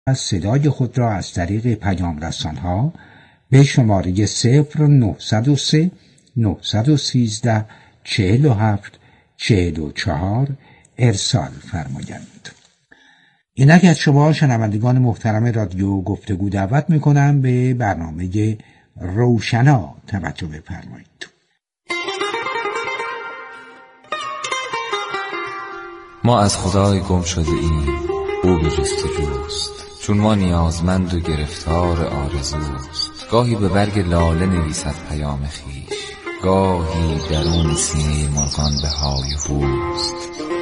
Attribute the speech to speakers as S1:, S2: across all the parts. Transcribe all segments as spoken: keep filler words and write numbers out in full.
S1: صدای خود را از طریق پیام رسان‌ها به شماره صفر نهصد و سه نهصد و سیزده چهل و هفت چهل و چهار ارسال فرمایند. اینک از شما شنوندگان محترم رادیو گفتگو دعوت میکنم به برنامه روشنا توجه بفرمایید.
S2: ما از خدای گم شده ایم، او به جستجوست، چون ما نیازمند و گرفتار آرزوست. گاهی به برگ لاله نویسد پیام خویش، گاهی درون سینه مرغان به های هوست.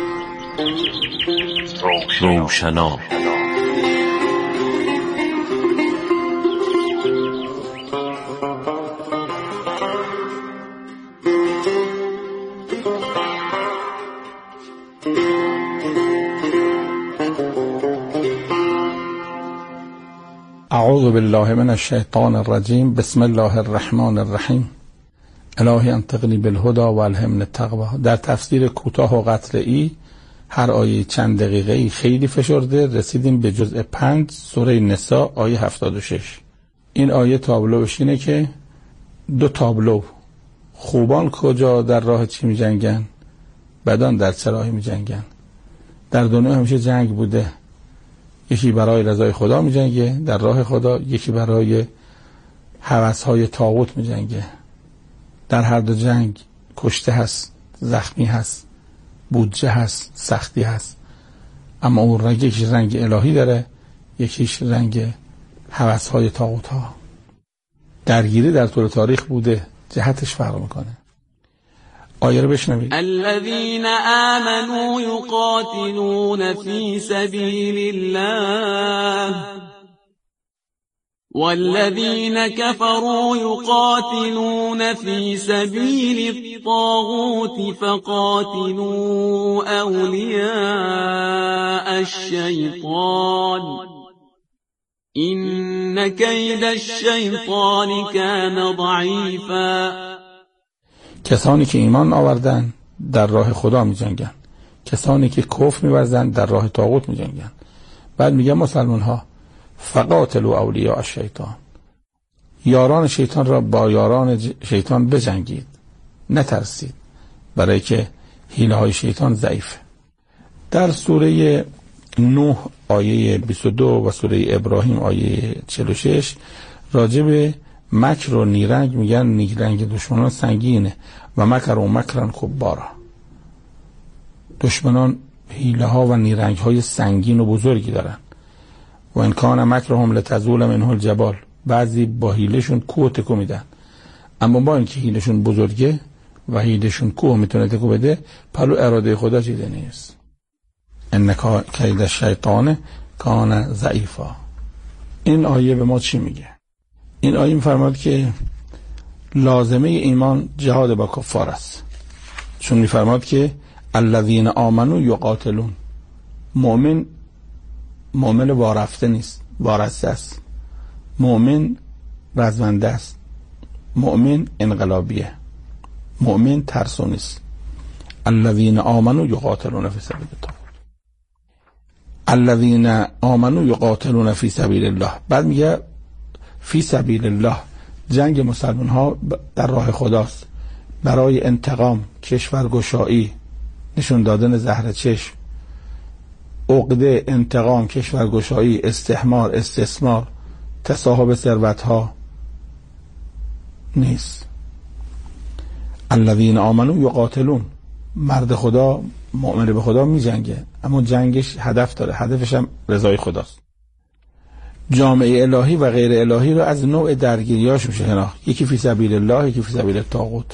S3: روشنا
S4: اعوذ بالله من الشیطان الرجیم. بسم الله الرحمن الرحیم. الهی انطقنی بالهدى و الهمنی التقوی. در تفسیر کوتاه و قطعی هر آیه چند دقیقه‌ای خیلی فشرده رسیدیم به جزء پنج سوره نساء آیه هفتاد و شش. این آیه تابلوش اینه که دو تابلو، خوبان کجا در راه چی می جنگن، بدان در چه راهی می جنگن. در دنیا همیشه جنگ بوده، یکی برای رضای خدا می جنگه در راه خدا، یکی برای هوس‌های طاغوت می جنگه. در هر دو جنگ کشته هست، زخمی هست، بودجه هست، سختی هست، اما اون رنگ یکیش رنگ الهی داره، یکیش رنگ هوس‌های طاغوت ها. درگیری در طول تاریخ بوده، جهتش فرق میکنه. آیه رو بشنوید.
S5: الذين آمنوا يقاتلون في سبيل الله والذين كفروا يقاتلون في سبيل الطاغوت فقاتلوا أولياء الشيطان إن كيد الشيطان كان ضعيفا.
S4: کسانی که ایمان آوردن در راه خدا می جنگن، کسانی که کفر می ورزن در راه طاغوت می جنگن. بعد میگن مسلمان ها فقاتلوا اولیاء الشیطان، یاران شیطان را با یاران شیطان بجنگید، نترسید، برای که حیله های شیطان ضعیفه. در سوره نوح آیه بیست و دو و سوره ابراهیم آیه چهل و شش راجع به مکر و نیرنگ میگن نیرنگ دشمنان سنگینه و مکر و مکرن کبارا. دشمنان حیله ها و نیرنگ های سنگین و بزرگی دارن. و ان کان مکرهم لتزول منه الجبال، بعضی با حیلهشون کوه تکو میدن، اما با اینکه حیلهشون بزرگه و حیلهشون کوه میتونه تکو بده، پلو اراده خدا چیده نیست. ان کید الشیطان کان ضعیفا. این آیه به ما چی میگه؟ این آیه میفرماد که لازمه ایمان جهاد با کفار است، چون میفرماد که الذین آمنوا یقاتلون. مؤمن مؤمن وارفته نیست، وارسته است. مؤمن رزمنده است. مؤمن انقلابیه. مؤمن ترسو نیست. الذین آمنوا یقاتلون فی سبیل الله. الذین آمنوا یقاتلون فی سبیل الله. بعد میگه فی سبیل الله، جنگ مسلمان ها در راه خداست، برای انتقام، کشورگشایی، نشون دادن زهر چشم، عقده، انتقام، کشورگشایی، استحمار، استثمار، تصاحب ثروت ها نیست. الذین آمنوا یقاتلون، مرد خدا مؤمن به خدا می جنگه، اما جنگش هدف داره، هدفش هم رضای خداست. جامعه الهی و غیر الهی رو از نوع درگیریاش میشه شناخت. یکی فی سبیل الله، یکی فی سبیل الطاغوت.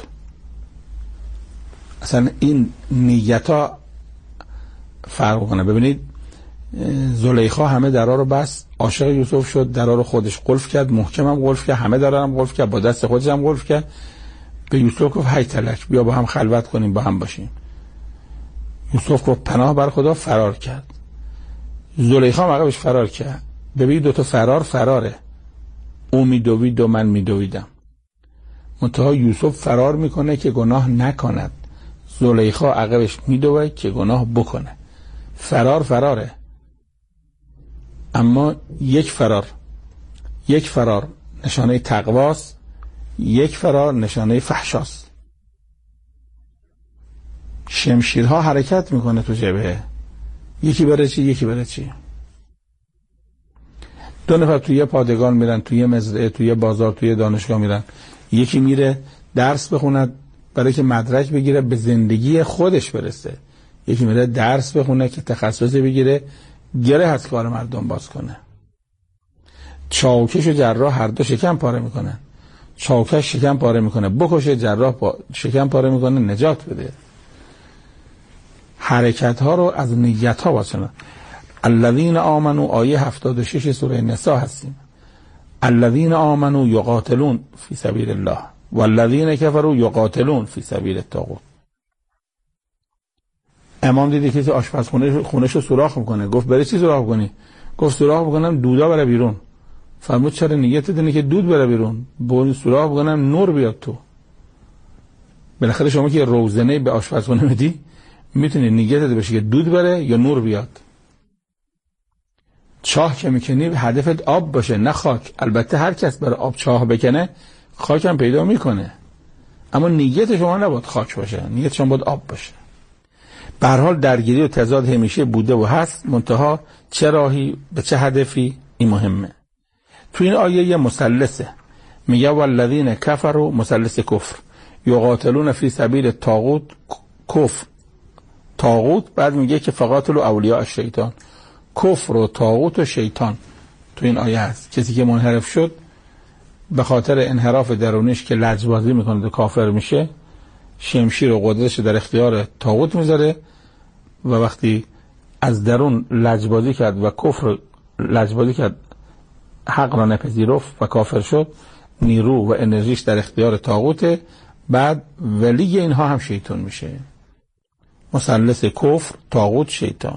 S4: اصلا این نیت ها فرق کنه. ببینید زلیخا همه درا رو بست، عاشق یوسف شد، درا رو خودش قلف کرد، محکم هم قلف کرد، همه درا هم قلف کرد، با دست خودش هم قلف کرد. به یوسف گفت هی تلک، بیا با هم خلوت کنیم، با هم باشیم. یوسف گفت پناه بر خدا، فرار کرد. زلیخا هم عقبش فرار کرد. ببین دو تا فرار فراره، او میدوید و من میدویدم. منتها یوسف فرار میکنه که گناه نکند، زلیخا عقبش میدوه که گناه بکنه. فرار فراره. اما یک فرار یک فرار نشانه تقواست، یک فرار نشانه فحشاست. شمشیرها حرکت میکنه تو جبهه، یکی بره چی یکی بره چی. دو نفر توی یه پادگان میرن، توی یه مزرعه، توی یه بازار، توی یه دانشگاه میرن. یکی میره درس بخونه برای که مدرک بگیره به زندگی خودش برسه، یکی میره درس بخونه که تخصصی بگیره گره از کار مردم باز کنه. چاوکش و جراح هر دو شکم پاره میکنن. چاوکش شکم پاره میکنه بکشه، جراح پا... شکم پاره میکنه نجات بده. حرکت ها رو از نیت ها باشن. الذین آمنوا آیه هفتاد و شش سوره نساء هستیم. الذین آمنوا یقاتلون فی سبیل الله والذین کفروا یقاتلون فی سبیل الطاغوت. امام دیدی کسی آشپزخونه خونش رو سوراخ میکنه، گفت بری چی سوراخ کنی؟ گفت سوراخ بکنم دودا بره بیرون. فرمود چرا؟ نیت دینه که دود بره بیرون. با سوراخ بکنم نور بیاد تو. بالاخره شما که روزنه به آشپزخونه میدی میتونی نیت داده باشی که دود بره یا نور بیاد. چاه که میکنی هدفت آب باشه نه خاک. البته هر کس برای آب چاه بکنه خاک هم پیدا میکنه، اما نیت شما نباید خاک باشه، نیت شما باید آب باشه. به هر حال درگیری و تضاد همیشه بوده و هست، منتها چه راهی به چه هدفی این مهمه. تو این آیه یه مثلثه، میگه والذین کفروا، مثلث کفر، یقاتلون فی سبیل الطاغوت، کفر طاغوت، بعد میگه که فقاتلوا اولیاء الشیطان. کفر و طاغوت و شیطان تو این آیه هست. کسی که منحرف شد به خاطر انحراف درونیش که لجبازی میکنه و کافر میشه، شمشیر و قدرتش در اختیار طاغوت میذاره و وقتی از درون لجبازی کرد و کفر لجبازی کرد، حق را نپذیرفت و کافر شد، نیرو و انرژیش در اختیار طاغوته، بعد ولی اینها هم شیطان میشه. مثلث کفر، طاغوت، شیطان.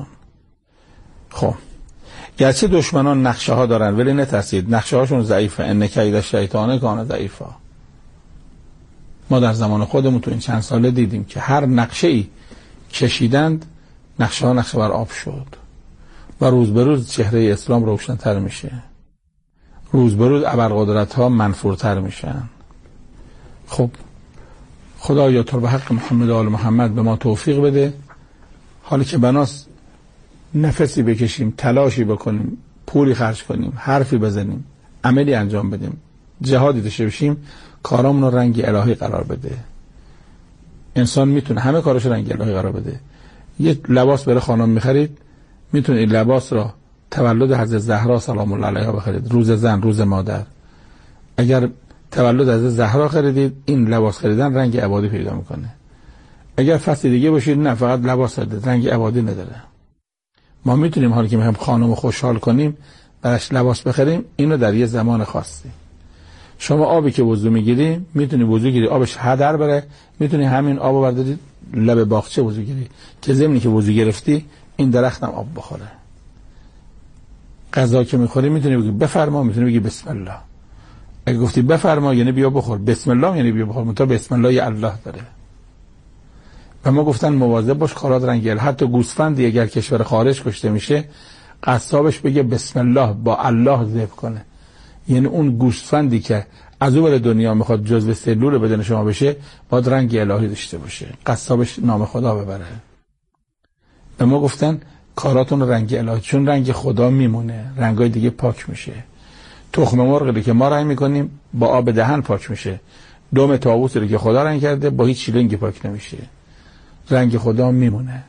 S4: خب گرچه دشمنان نقشه ها دارن ولی نترسید، نقشه هاشون ضعیفه. ان کید الشیطان کان ضعیفا. ما در زمان خودمون تو این چند ساله دیدیم که هر نقشه ای کشیدند نقشه ها نقشه بر آب شد و روز به روز چهره اسلام روشن‌تر میشه، روز به روز ابرقدرت ها منفورتر میشن. خب خدایا تو به حق محمد و آل محمد به ما توفیق بده، حالی که بناست نفسی بکشیم، تلاشی بکنیم، پولی خرج کنیم، حرفی بزنیم، عملی انجام بدیم، جهادی داشته باشیم، کارامون رو رنگ الهی قرار بده. انسان میتونه همه کارش رنگ الهی قرار بده. یه لباس برای خانم میخرید، میتونه این لباس را تولد حضرت زهرا سلام الله علیها بخرید، روز زن، روز مادر. اگر تولد حضرت زهرا خریدید، این لباس خریدن رنگ عبادی پیدا میکنه. اگر فصل دیگه باشید، نه فقط لباس خرید، رنگ عبادی نداره. ما میتونیم حالی که میخوایم خانم خوشحال کنیم براش لباس بخریم، اینو در یه زمان خاصی. شما آبی که وضو میگیری میتونی وضو گیری آبش هدر بره، میتونی همین آبو برداری لب باغچه وضو گیری که ضمنی که وضو گرفتی این درختم آب بخوره. غذا که میخوری میتونی بگی بفرما، میتونی بگی بسم الله. اگه گفتی بفرما یعنی بیا بخور، بسم الله یعنی بیا بخور، منتها بسم الله ی الله داره. و ما گفتن مواظب باش کارات رنگل. حتی گوسفندی اگر کشور خارج کشته میشه قصابش بگه بسم الله با الله ذبح کنه، یعنی اون گوسفندی که از اون دنیا میخواد جزو سلول بدن شما بشه باید رنگ الهی داشته باشه، قصابش نام خدا ببره. به ما گفتن کاراتون رنگ الهی، چون رنگ خدا میمونه، رنگای دیگه پاک میشه. تخم مرغی که ما رنگ میکنیم با آب دهن پاک میشه، دم طاووسی رو که خدا رنگ کرده با هیچ شیلنگی پاک نمیشه، رنگ خدا میمونه.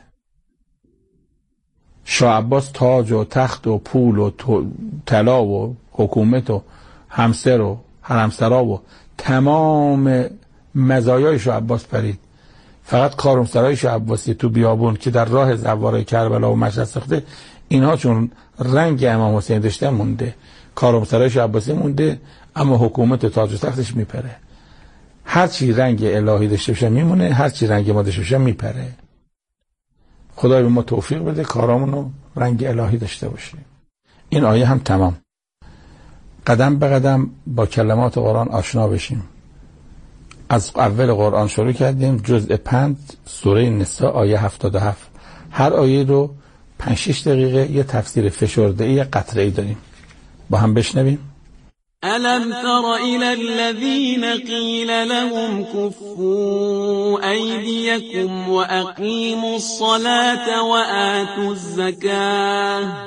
S4: شاه عباس تاج و تخت و پول و طلا و حکومت و همسر و حرمسرا و تمام مزایای شاه عباس پرید، فقط کارمسرای شاه عباسی تو بیابون که در راه زواره کربلا و مشهد ساخته، اینها چون رنگ امام حسین داشته مونده، کارمسرای شاه عباسی مونده، اما حکومت و تاج و تختش میپره. هر چی رنگ الهی داشته باشه میمونه، هر چی رنگ ما داشته باشه میپره. خدای به ما توفیق بده کارامونو رنگ الهی داشته باشه. این آیه هم تمام. قدم به قدم با کلمات قرآن آشنا بشیم. از اول قرآن شروع کردیم، جزء پنج سوره نساء آیه هفتاد و هفت. هر آیه رو پنج شش دقیقه یه تفسیر فشرده‌ای قطره‌ای داریم، با هم بشنویم.
S5: ألم تر إلى الذين قيل لهم كفوا أيديكم وأقيموا الصلاة وآتوا الزكاة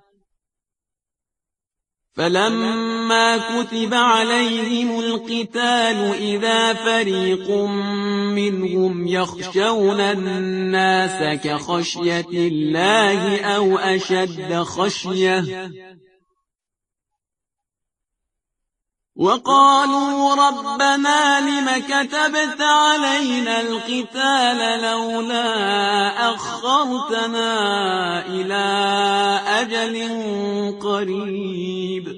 S5: فلما كتب عليهم القتال إذا فريق منهم يخشون الناس كخشية الله أو أشد خشية وقالوا ربنا لم كتبت علينا القتال لولا أخرتنا إلى أجل قريب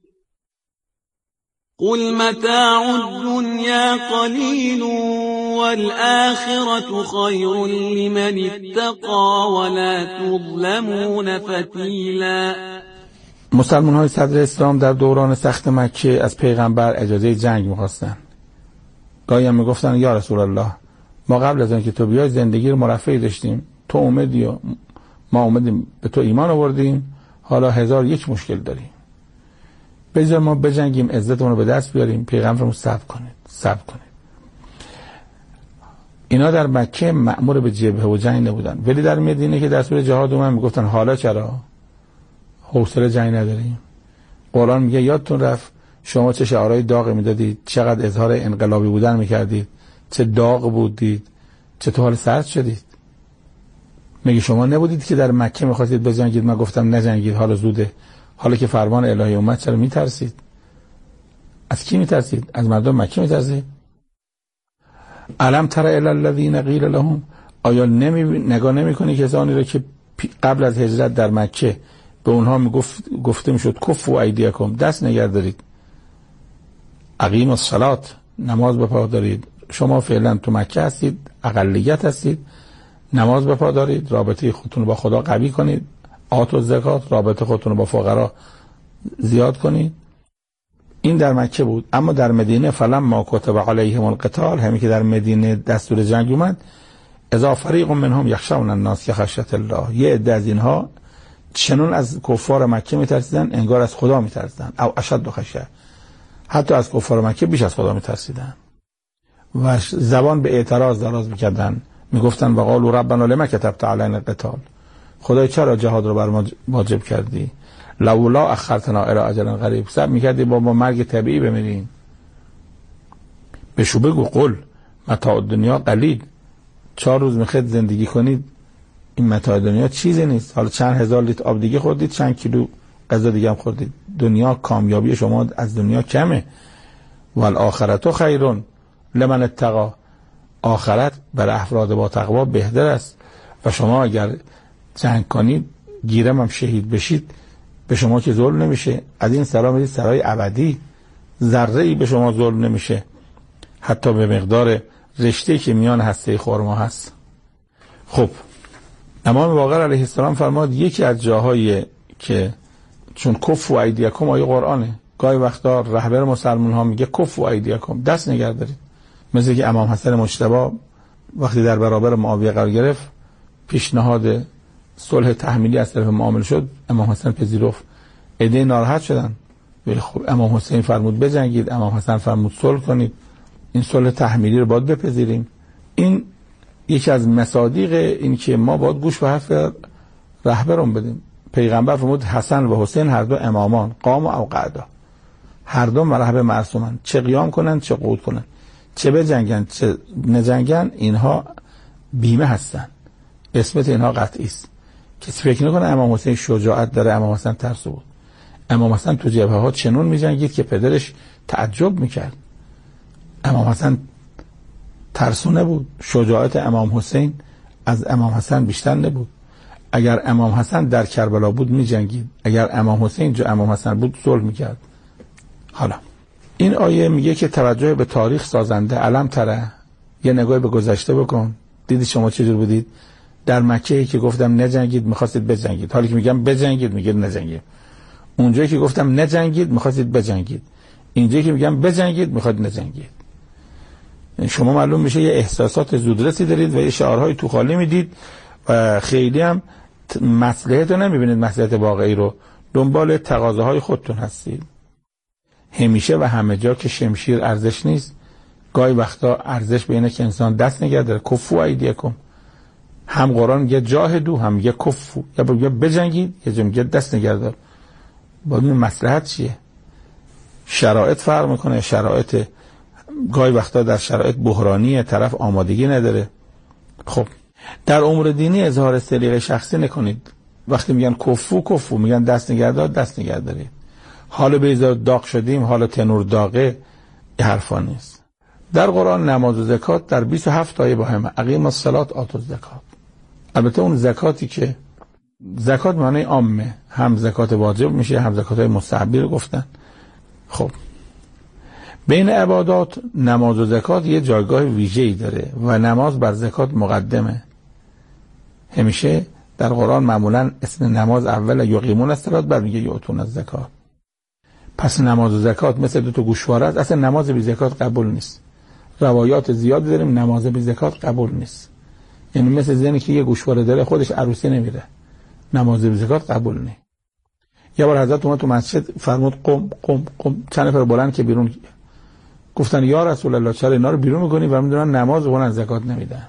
S5: قل متاع الدنيا قليل والآخرة خير لمن اتقى ولا تظلمون فتيلا.
S4: مسلمان های صدر اسلام در دوران سخت مکه از پیغمبر اجازه جنگ می‌خواستن. گاهی هم میگفتن یا رسول الله ما قبل از اینکه تو بیای زندگی رو مرفهی داشتیم، تو اومدی و ما اومدیم به تو ایمان آوردیم، حالا هزار یک مشکل داریم، بذار ما بجنگیم عزتمون رو به دست بیاریم، پیغمبرمون صبر کنید صبر کنید. اینا در مکه مأمور به جبهه و جنگ نبودن، ولی در مدینه که دستور جهاد اومد میگفتن حالا چرا حوصله جنگ نداریم. قرآن میگه یادتون رفت شما چه شعارهای داغ میدادید، چقدر اظهار انقلابی بودن میکردید، چه داغ بودید، چه تو حال سرد شدید. میگه شما نبودید که در مکه میخواستید بجنگید، من گفتم نجنگید، حالا زوده، حالا که فرمان الهی اومد چرا میترسید؟ از کی میترسید؟ از مردم مکه میترسید؟ الم تر الی الذین قیل لهم، آیا نمی نگاه نمیکنی کسانی را که قبل از هجرت در مکه به اونها میگفت گفته میشد کفوا ایدیکم، دست نگه دارید، اقیموا الصلاة، نماز بپا دارید. شما فعلا تو مکه هستید، اقلیت هستید، نماز بپا دارید، رابطه خودتون رو با خدا قوی کنید، آتوا الزکات، رابطه خودتون رو با فقرا زیاد کنید. این در مکه بود. اما در مدینه فلما کتب علیهم القتال، همین که در مدینه دستور جنگ اومد، اذا فریق منهم یخشون الناس کخشیة الله، یه عده از اینها چنون از کفار مکه میترسیدن انگار از خدا میترسیدن، او اشد خشیه، حتی از کفار مکه بیش از خدا میترسیدن و زبان به اعتراض دراز میکردن، میگفتن و قالوا ربنا لما كتبت علينا القتال، خدای چرا جهاد رو بر ما واجب کردی، لولا اخرتنا الى اجل قریب، صبر میکردی با ما مرگ طبیعی بمیریم. بشو بگو قل متاع دنیا قلیل، چهار روز میخواید زندگی کنید، این متاع دنیا چیزی نیست، حالا چند هزار لیتر آب دیگه خوردید، چند کیلو غذا دیگه هم خوردید، دنیا کامیابی شما از دنیا کمه. والآخرت خیرون لمن اتقی، آخرت برای افراد با تقوا بهتر است و شما اگر جنگ کنید گیرم هم شهید بشید به شما که ظلم نمیشه، از این سرا میدید سرای ابدی، ذره ای به شما ظلم نمیشه، حتی به مقدار رشته که میان هسته خرما هست. خب امام باقر علیه السلام فرماد یکی از جاهایی که چون کفوا ایدیکم آیه قرآنه، گاهی وقتا رهبر مسلمان ها میگه کفوا ایدیکم، دست نگه دارید. مثل که امام حسن مجتبی وقتی در برابر معاویه قرار گرفت پیشنهاد صلح تحمیلی از طرف معامله شد، امام حسن پذیرفت، عده ناراحت شدن، ولی خب امام حسین فرمود بجنگید، امام حسن فرمود صلح کنید، این صلح تحمیلی رو باید بپذیریم. این یکی از مصادیق این که ما باید گوش به حرف رهبرون بدیم. پیغمبر فرمود حسن و حسین هر دو امامان، قام و قعدا، هر دو مرحبا معصومن، چه قیام کنن چه قعود کنن، چه بجنگن چه نجنگن، اینها بیمه هستن، اسمت اینها قطعی است. کسی فکر نکنه امام حسین شجاعت داره، امام حسین ترسو بود. امام حسین تو جبهه ها چنون می‌جنگید که پدرش تعجب میکرد. امام حسین ترسو نبود، شجاعت امام حسین از امام حسن بیشتر نبود. اگر امام حسن در کربلا بود می‌جنگید، اگر امام حسین جو امام حسن بود صلح میکرد. حالا این آیه میگه که توجه به تاریخ سازنده. علم تره، یه نگاهی به گذشته بکن، دیدی شما چجور بودید در مکه که گفتم نجنگید میخواستید بجنگید، حالی که میگم بجنگید میگید نجنگید. اونجایی که گفتم نجنگید میخواستید بجنگید، اینجایی که میگم بجنگید میخواید نجنگید. شما معلوم میشه یه احساسات زودرسی دارید و یه شعارهای تو خالی میدید و خیلی هم مصلحت رو نمیبینید، مصلحت واقعی رو، دنبال تقاضاهای خودتون هستید. همیشه و همه جا که شمشیر ارزش نیست، گاهی وقتا ارزش به اینه که انسان دست نگه داره. کفو ایدیکم، هم قرآن میگه جاهدو، هم میگه کفو، یا میگه بجنگید، یا میگه دست نگه دار. با این مصلحت چیه؟ شرایط فرق میکنه. شرایط گاهی وقتا در شرایط بحرانی طرف آمادگی نداره. خب در امور دینی اظهار سلیقه شخصی نکنید. وقتی میگن کفو کفو، میگن دست نگه دار، دست نگه دارید. حالا بیزار داغ شدیم، حالا تنور داغه، این حرفا نیست. در قرآن نماز و زکات در بیست و هفت آیه با هم، اقیم الصلاة آتوا الزکات. البته اون زکاتی که زکات معنی عامه، هم زکات واجب میشه، هم زکات های مستحبی رو گفتن. خب بین عبادات نماز و زکات یه جایگاه ویژه‌ای داره و نماز بر زکات مقدمه. همیشه در قرآن معمولا اسم نماز اول، یقیمون الصلاة، بعد میگه یؤتون الزکات. پس نماز و زکات مثل دو تا گوشواره است. اصلا نماز بی زکات قبول نیست. روایات زیادی داریم نماز بی زکات قبول نیست. یعنی مثل زنی که یه گوشواره داره خودش عروسی نمیره، نماز بی زکات قبول نیست. یه بار حضرت اومد تو مسجد فرمود قم قم قم، چند نفر بلند که بیرون گفتن یا رسول الله چرا اینا رو بیرون میکنی و میدونن نماز و زکات نمیدن.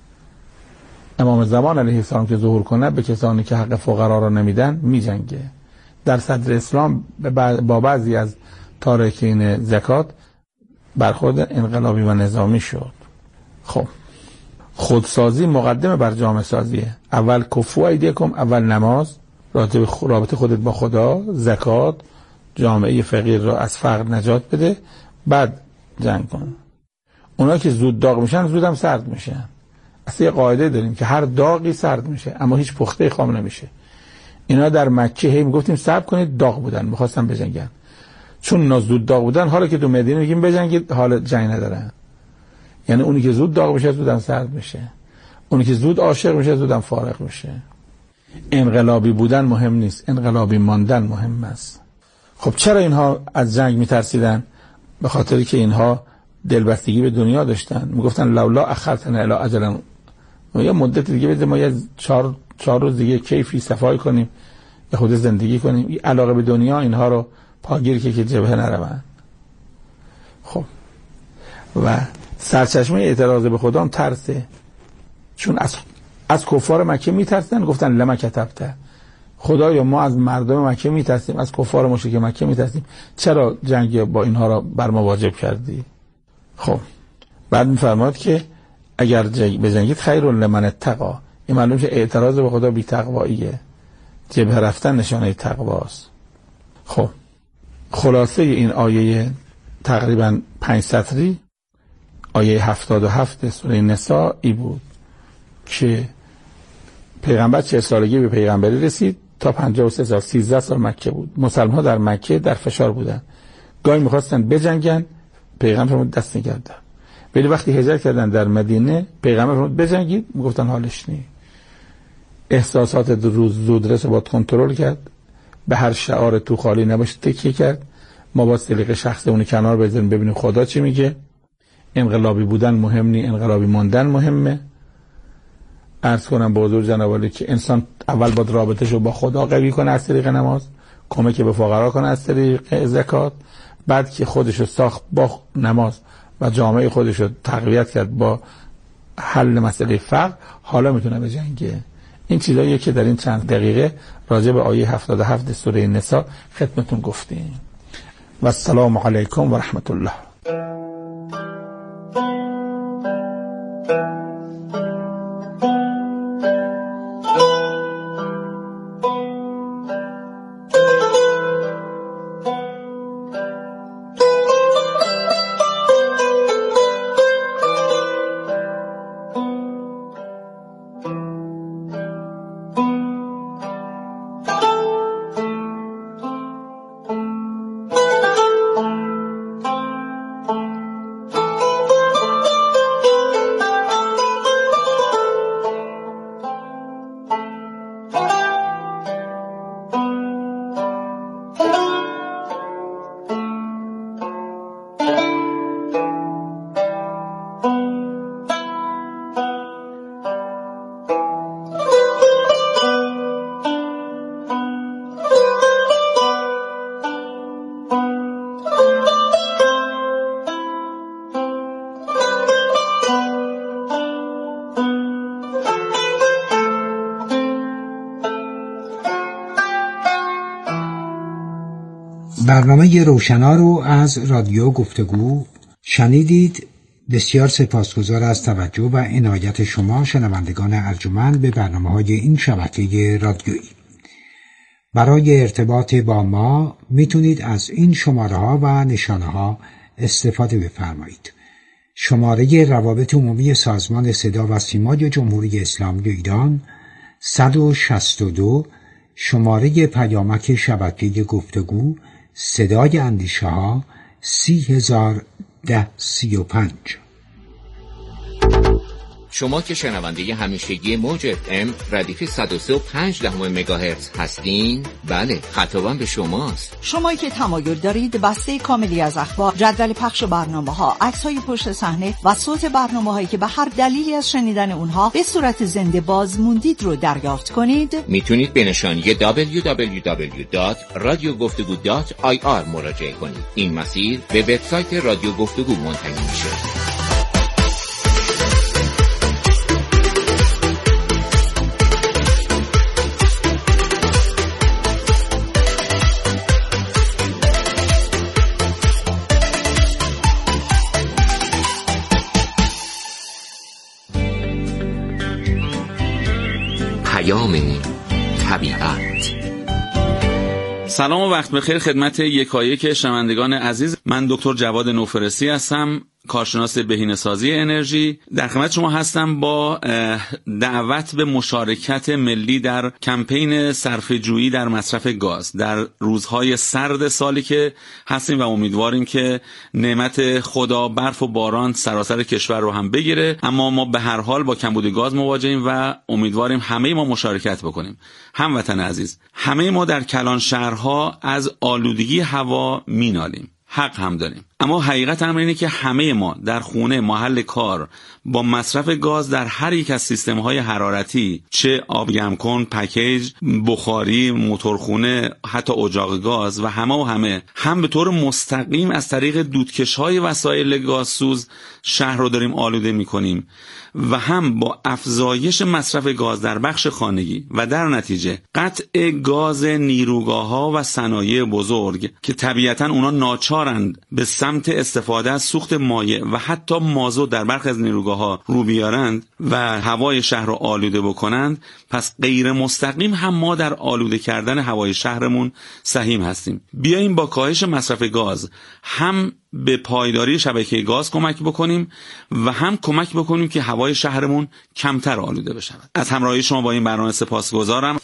S4: امام زمان علیه السلام که ظهور کنه به کسانی که حق فقرا را نمیدن میجنگه. در صدر اسلام با بعضی از تارکین زکات برخورد انقلابی و نظامی شد. خب خودسازی مقدمه بر جامعه سازیه. اول کفو ایدیکم، اول نماز، رابطه خودت با خدا، زکات، جامعه فقیر را از فقر نجات بده، بعد جنگ کن. اونا که زود داغ میشن زود هم سرد میشن. اصلا یه قاعده داریم که هر داغی سرد میشه اما هیچ پخته خام نمیشه. اینا در مکه هی میگفتیم صبر کنید، داغ بودن، میخواستن بجنگن. چون اینا زود داغ بودن، حالا که تو مدینه میگیم بجنگید، حال جنگ ندارن. یعنی اونی که زود داغ میشه زودم سرد میشه، اونی که زود عاشق میشه زودم فارغ میشه. انقلابی بودن مهم نیست، انقلابی ماندن مهم است. خب چرا اینها از جنگ میترسیدن؟ به خاطری که اینها دلبستگی به دنیا داشتن. میگفتن لولا اخرتنا الی اجل، یه مدت دیگه بده ما یه چهار چهار روز دیگه کیفی صفای کنیم، به خود زندگی کنیم. این علاقه به دنیا اینها رو پاگیر که که جبهه نرون. خب و سرچشمه اعتراض به خدا هم ترسه. چون از از کفار مکه میترسن، گفتن لما کتبته، خدایا ما از مردم مکه میترسیم، از کفار مشرک مکه میترسیم، چرا جنگ با اینها را بر ما واجب کردی؟ خب بعد میفرماد که اگر بجنگید خیر لمن اتقی. این معلوم شه اعتراض به خدا بی تقواییه، جبهه رفتن نشانه تقواست. خب خلاصه این آیه تقریبا پنج سطری، آیه هفتاد و هفت سوره نساء ای بود که پیغمبر چه سالگی به پیغمبری رسید تا پنجاه و سه سال، سیزده سال مکه بود. مسلمان ها در مکه در فشار بودن، گاهی میخواستن بجنگن، پیغمبر فرمود دست نگه دار. ولی وقتی هجرت کردن در مدینه، پیغمبر فرمود بجنگید، میگفتن حالش نی. احساسات روز زودرس رو باید کنترل کرد، به هر شعار تو خالی نباشه تکیه کرد. ما با سلیقه شخص اون کنار بذاریم ببینیم خدا چی میگه. انقلابی بودن مهم نی، انقلابی ماندن مهمه. عرض کنم به حضور جناب عالی که انسان اول باید رابطه‌شو با خدا قوی کنه از طریق نماز، کمک به فقرا کنه از طریق زکات، بعد که خودشو ساخت با نماز و جامعه خودشو تقویت کرد با حل مسئله فقر، حالا میتونه به جنگه. این چیزاییه که در این چند دقیقه راجع به آیه هفتاد و هفت سوره نساء خدمتتون گفتیم. و السلام علیکم و رحمت الله.
S1: برنامه روشنا رو از رادیو گفتگو شنیدید. بسیار سپاسگزار از توجه و عنایت شما شنوندگان ارجمند به برنامه‌های این شبکه رادیویی. برای ارتباط با ما میتونید از این شماره‌ها و نشانه‌ها استفاده بفرمایید. شماره روابط عمومی سازمان صدا و سیمای جمهوری اسلامی ایران صد و شصت و دو، شماره پیامک شبکه گفتگو صدای اندیشه ها سی هزار ده سی و پنج.
S6: شما که شنونده همیشگی موج اف ام ردیف صد و سه و پنج دهم مگاهرتز هستین، بله خطابم به شماست.
S7: شما که تمایل دارید بسته کاملی از اخبار، جدول پخش برنامه‌ها، عکس‌های پشت صحنه و صوت برنامه‌هایی که به هر دلیلی از شنیدن اونها به صورت زنده باز موندید رو دریافت کنید،
S6: میتونید به نشانی دبلیو دبلیو دبلیو دات رادیو گفتگو دات آی آر مراجعه کنید. این مسیر به وبسایت رادیو گفتگو منتهی میشه. پیام طبیعت.
S8: سلام و وقت بخیر خدمت یکایک شنوندگان عزیز. من دکتر جواد نوفرسی هستم، کارشناس بهینه‌سازی انرژی. در خدمت شما هستم با دعوت به مشارکت ملی در کمپین صرفه‌جویی در مصرف گاز در روزهای سرد سالی که هستیم و امیدواریم که نعمت خدا برف و باران سراسر کشور رو هم بگیره، اما ما به هر حال با کمبود گاز مواجهیم و امیدواریم همه ما مشارکت بکنیم. هموطن عزیز، همه ما در کلان شهرها از آلودگی هوا مینالیم، حق هم داریم، اما حقیقت امر اینه که همه ما در خونه، محل کار با مصرف گاز در هر یک از سیستم‌های حرارتی، چه آبگرم کن، پکیج، بخاری، موتورخونه، حتی اجاق گاز و همه و همه هم به طور مستقیم از طریق دودکش‌های وسایل گازسوز شهر رو داریم آلوده می‌کنیم و هم با افزایش مصرف گاز در بخش خانگی و در نتیجه قطع گاز نیروگاه‌ها و صنایع بزرگ که طبیعتاً اونا ناچارند به سمت استفاده از سوخت مایع و حتی مازوت در برخی از نیروگاه‌ها رو بیارند و هوای شهر رو آلوده بکنند، پس غیر مستقیم هم ما در آلوده کردن هوای شهرمون سهیم هستیم. بیاییم با کاهش مصرف گاز هم به پایداری شبکه گاز کمک بکنیم و هم کمک بکنیم که هوای شهرمون کمتر آلوده بشه. از همراهی شما با این برنامه سپاسگزارم.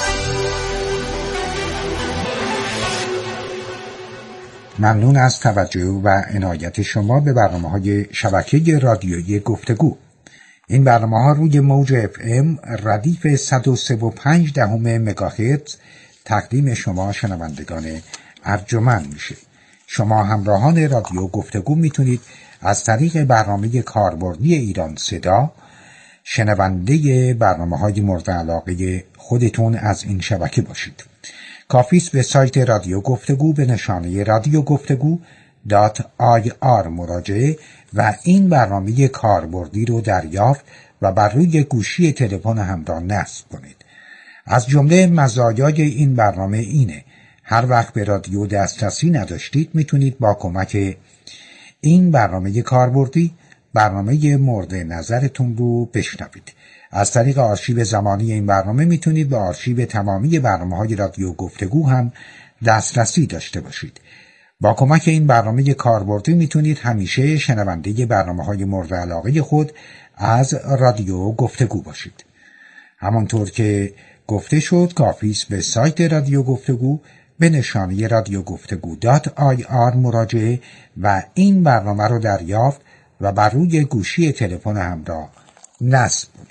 S1: ممنون از توجه و عنایت شما به برنامه‌های شبکه رادیویی گفتگو. این برنامه‌ها روی موج اف ام ردیف صد و سه و پنج دهم مگاهرتز تقدیم شما شنوندگان ارجمند میشه. شما همراهان رادیو گفتگو میتونید از طریق برنامه کاربردی ایران صدا شنونده برنامه‌های مورد علاقه خودتون از این شبکه باشید. کافیست به سایت رادیو گفتگو به نشانه رادیو گفتگو دات آی آر مراجعه و این برنامه کاربردی رو دریافت و بر روی گوشی تلفن همراه نصب کنید. از جمله مزایای این برنامه اینه: هر وقت به رادیو دسترسی نداشتید میتونید با کمک این برنامه کاربردی برنامه مورد نظرتون رو بشنوید. از طریق آرشیو زمانی این برنامه میتونید به آرشیو تمامی برنامه‌های رادیو گفتگو هم دسترسی داشته باشید. با کمک این برنامه کاربردی میتونید همیشه شنونده برنامه‌های مورد علاقه خود از رادیو گفتگو باشید. همانطور که گفته شد، کافی است به سایت رادیو گفتگو به نشانی رادیو گفتگو دات آی آر مراجعه و این برنامه رو دریافت و بر روی گوشی تلفن همراه نصب کنید.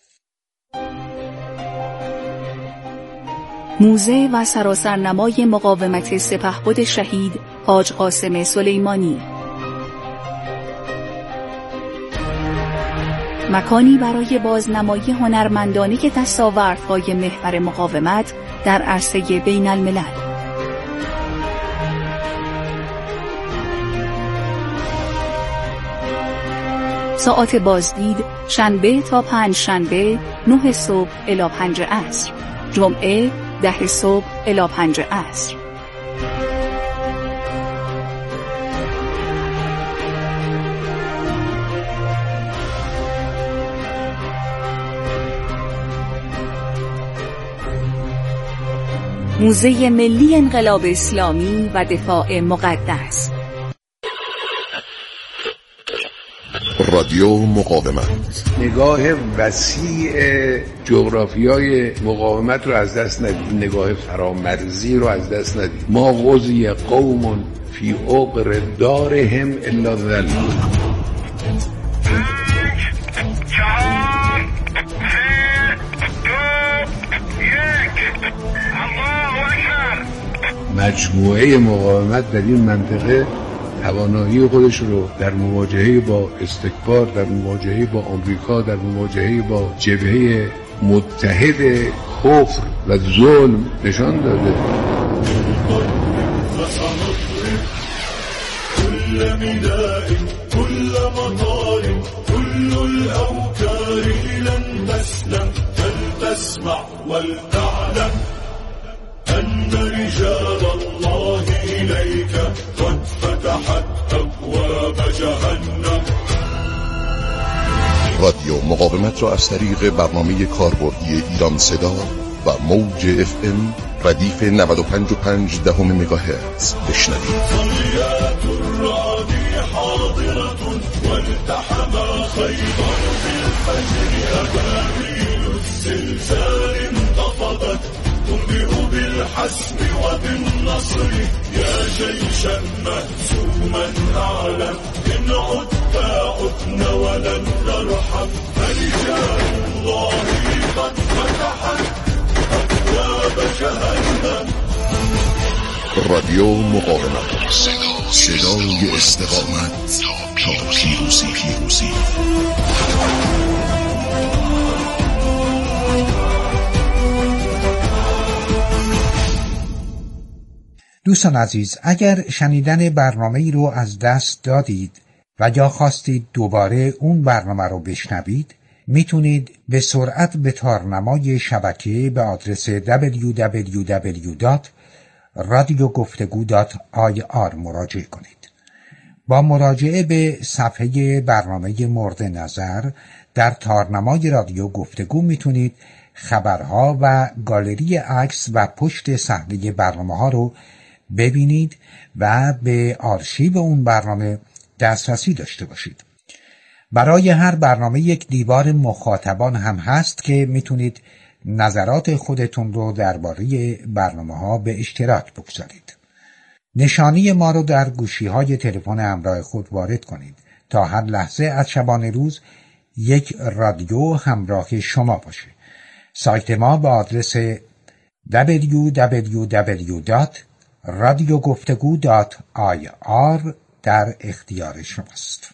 S9: موزه و سراسرنمای مقاومت سپهبد شهید حاج قاسم سلیمانی، مکانی برای بازنمایی هنرمندانه دستاوردهای محور مقاومت در عرصه بین الملل. ساعات بازدید شنبه تا پنج شنبه نه صبح الی پنج عصر، جمعه ده صبح الی پنج عصر. موزه ملی انقلاب اسلامی و دفاع مقدس.
S10: رادیو مقاومت،
S11: نگاه وسیع جغرافیای مقاومت رو از دست ندید، نگاه فرامرزی رو از دست ندید. ما غزی قوم فی عقر دارهم الا ذل. مجموعه مقاومت در این منطقه توانایی خودش رو در مواجهه با استکبار، در مواجهه با آمریکا، در مواجهه با جبهه متحد کفر و ظلم نشان داده.
S12: أن رجال الله إليك قد فتحت أبواب جهنم.
S10: رادیو مقاومت را از طریق برنامه کاربردی ایران صدا و موج اف ام ردیف نود و پنج و پنج دهم مگاهرتز بشنوید.
S12: صليات الرعد حاضرة والتحم خيبر بالفجر أبابيل الزلزال انتفضت تنبئ بالحسم وبالنصر يا جيشا مهزوما أعلم إن عدت عدنا ولن نرحم فرجال الله قد فتحت أبواب جهنم.
S10: رادیو مقاومت، صدای استقامت تا پیروزی. پیروزی
S1: دوستان عزیز، اگر شنیدن برنامه ای رو از دست دادید و یا خواستید دوباره اون برنامه رو بشنوید، میتونید به سرعت به تارنمای شبکه به آدرس دبلیو دبلیو دبلیو دات رادیو گفتگو دات آی آر مراجعه کنید. با مراجعه به صفحه برنامه مورد نظر در تارنمای رادیو گفتگو میتونید خبرها و گالری عکس و پشت صحنه برنامه‌ها رو ببینید و به آرشیو اون برنامه دسترسی داشته باشید. برای هر برنامه یک دیوار مخاطبان هم هست که میتونید نظرات خودتون رو درباره برنامه‌ها به اشتراک بگذارید. نشانی ما رو در گوشی‌های تلفن همراه خود وارد کنید تا هر لحظه از شبانه روز یک رادیو همراه شما باشه. سایت ما با آدرس دبلیو دبلیو دبلیو دات رادیو گفتگو دات آی آر در اختیار شماست.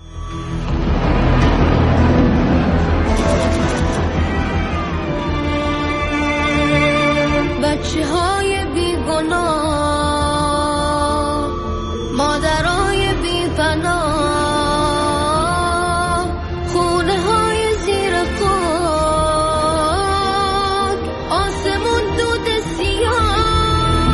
S13: بچه های بیگناه، مادرای بیپناه، خونه های زیر خاک، آسمون دود سیاه.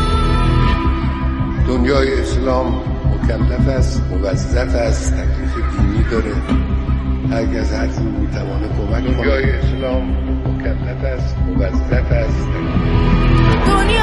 S11: دنیای اسلام مکلف است، موظف است، تکلیف دینی داره. هرگز از هر جور میتوانه کمک کنه. دنیای اسلام مکلف است، موظف است.
S13: دنیا